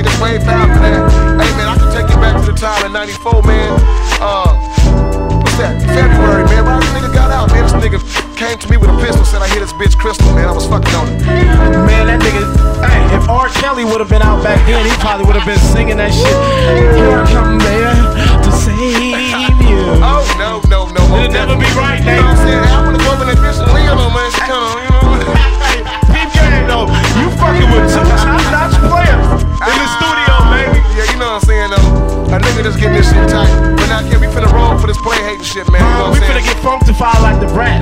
niggas way foul for that. Hey man, I can take you back to the time in '94, man. What's that? February, man. Why this nigga got out, man? This nigga came to me with a pistol, said I hit this bitch Crystal, man. I was fucking on it. Man, that nigga, hey, if R. Kelly would have been out back then, he probably would have been singing that shit. Here I come there to save you. Oh, no. It'll never be right, you know what I'm saying? I wanna go over that bitch and leave her, man. She come on, you know what I'm saying? Peep game, though. You fucking with two top-notch players in the studio, baby. Yeah, you know what I'm saying, though. A nigga just getting this shit tight. But now, we finna roll for this play hating shit, man. You know what I'm We saying? finna get funkified like the Brat.